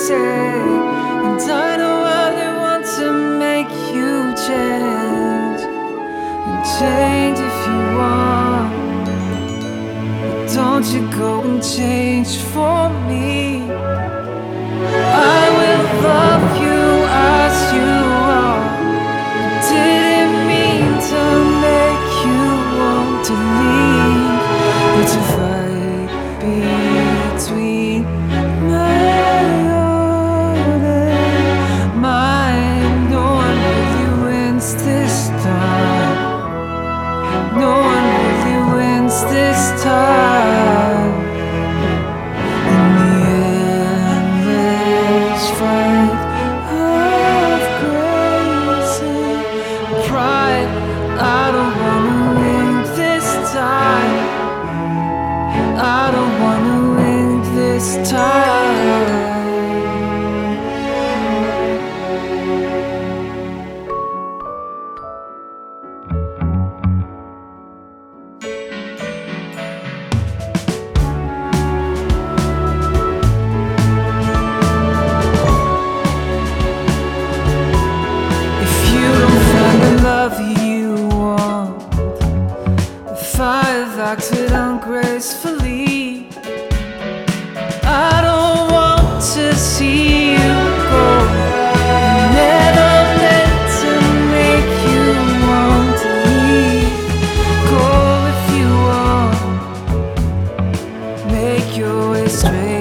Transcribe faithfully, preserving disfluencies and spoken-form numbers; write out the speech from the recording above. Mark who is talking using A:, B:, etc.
A: say, and I know I really want to make you change, and change if you want. But don't you go and change for me. I will love you as you are. Didn't mean to make you want to leave, but to fight between my heart and mine. No one really wins this time. No one really wins this time. In the endless fight of grace and pride, I don't wanna win this time. I don't wanna win this time. If you don't find the love you want, if I have acted ungracefully, I don't want to see you go. I never meant to make you want to leave. Go if you want, make your way straight.